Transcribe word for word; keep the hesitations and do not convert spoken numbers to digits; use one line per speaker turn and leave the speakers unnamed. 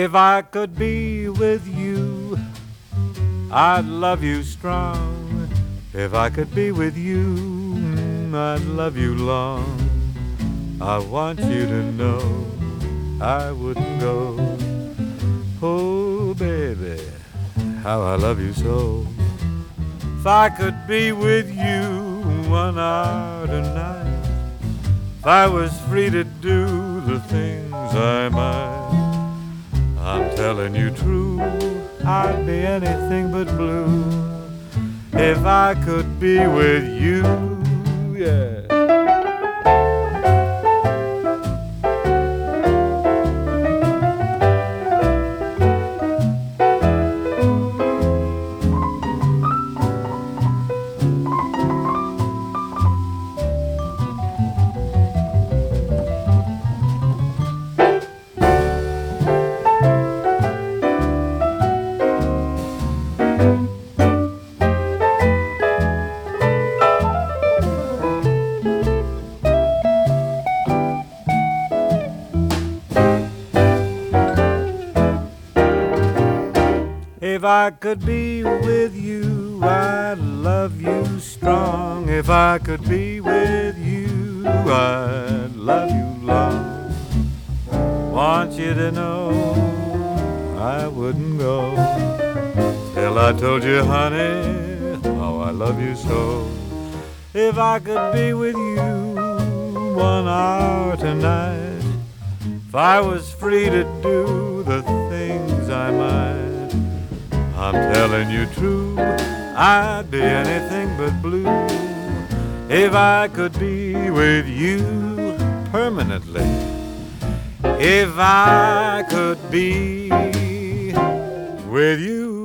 If I could be with you, I'd love you strong. If I could be with you, I'd love you long. I want you to know I wouldn't go. Oh, baby, how I love you so. If I could be with you one hour tonight, if I was free to do the things I might, I'm telling you true, I'd be anything but blue if I could be with you, yeah. If I could be with you, I'd love you strong. If I could be with you, I'd love you long. Want you to know I wouldn't go till I told you, honey, how I love you so. If I could be with you one hour tonight, if I was free to do the things I might, I'm telling you true, I'd be anything but blue if I could be with you permanently. If I could be with you.